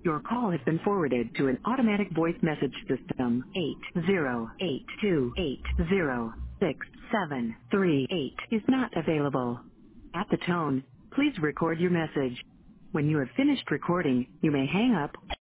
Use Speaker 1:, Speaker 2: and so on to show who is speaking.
Speaker 1: Your call has been forwarded to an automatic voice message system. 808280673 is not available. At the tone, please record your message. When you have finished recording, you may hang up